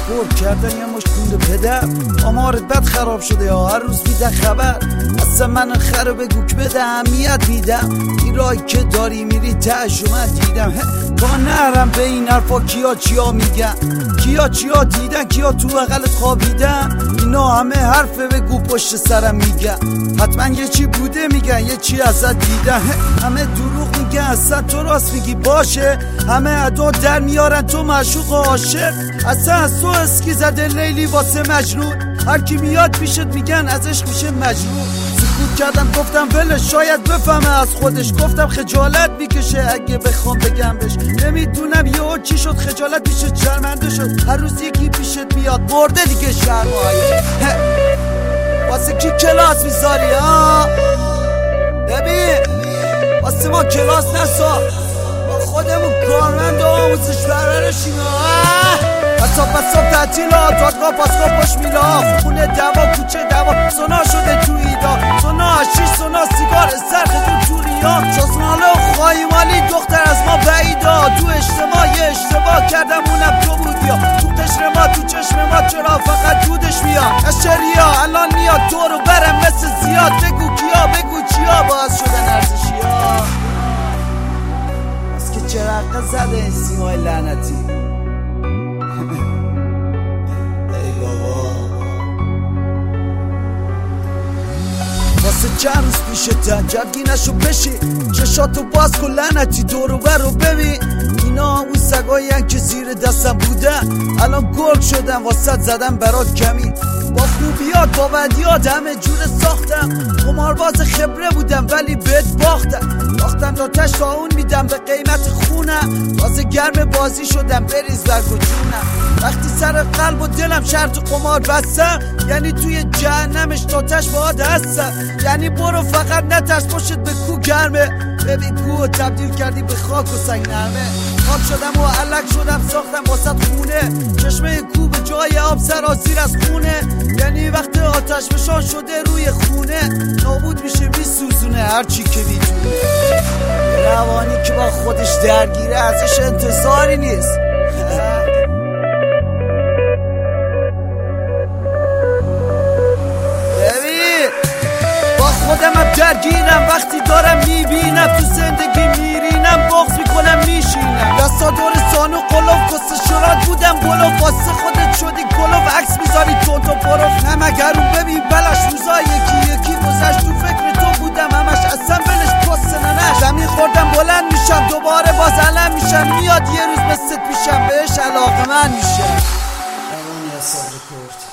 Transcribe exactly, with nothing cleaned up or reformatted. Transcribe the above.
پر کردن یه مش گونده پدر آمارت بد خراب شده یا هر روز میده خبر اصلا من خرو بگو که بده اهمیت میدم این راهی که داری میری تهش من دیدم تا نرم به این حرفا کیا چیا میگن کیا چیا دیدن کیا تو بغلت خوابیدن اینا همه حرفه بگو پشت سرم میگن حتما یه چی بوده میگن یه چی ازت دیدن همه دروغ میگن اصلا تو راست میگی باشه همه ادا در میارن تو معشوق عاشق اصلا از تو اسکی زده لیلی واسه مجنون هر کی میاد پیشت میگن ازش میشه مجنون سکوت کردم گفتم ولش شاید بفهمه از خودش گفتم خجالت میکشه اگه بخوام بگم بهش نمیدونم یهو چی شد خجالت پیشت شرمنده شد هر روز یکی پیشت میاد مرده دیگه شرمایه واسه کی کلاس میذاری ها ببین واسه ما کلاس نسا با خودمون کارمند و آموزش پرورشیم حساب بساب تعطیلات دادگاه پاسگاه پاش میلاف خونه دوا کوچه دوا سونا شده تو ایدا سونا هشیش سونا سیگار سرخ تو توریا شاسماله و خواهی مالی دختر از ما بعیدا تو اجتماع یه اشتباه کردم اونم تو بودیا تو قشر ما تو چشم ما چرا فقط دودش میاد اشریا الان میاد تو رو برم مثل زیاد بگو کیا بگو چیا باز شدن ارزشیا از که چرقه زده این سیمای لعنتی واسه چند روز پیشتن جرگی نشو بشی چشاتو باز کن لعنتی دورو برو ببین اینا همون سگایی هن که زیر دستم بودن الان گل شدن واسه زدن برات کمی با خوبیات با بدیات همه جور ساختم قمارباز خبره بودم ولی بهت باختم باختم تا تش تا اون میدم به قیمت خونم واسه گرم بازی شدم بریز برگ و جونم وقتی سر قلب و دلم شرط قمار بستم یعنی توی جهنمش تا تش باهات هستم یعنی برو فقط نترس پشت به کو گرمه ببین کو تبدیل کردی به خاک و سنگ نرمه خواب شدم و علک شدم ساختم واسط خونه چشمه کو به جای آب سراسیر از خونه یعنی وقتی آتش بشان شده روی خونه نابود میشه میسوزونه هرچی که بیتونه روانی که با خودش درگیره ازش انتظاری نیست ببین با خودم هم درگیرم وقتی دارم میبینم تو زندگی میرینم بغض میکنم میشینم دستا دور سانو قلوف کست شراد بودم بلوف واسه خودت شدی کلوف عکس میذاری تون تو پروف نمگرون ببین بلش روزا یکی یکی گذشت تو فکر تو بودم همش اصلا بلش پست ننش زمین خوردم بلند میشم دوباره باز علم میشم میاد یه روز مثل پیشم بهش علاقه من میشه روانی حساب رکورد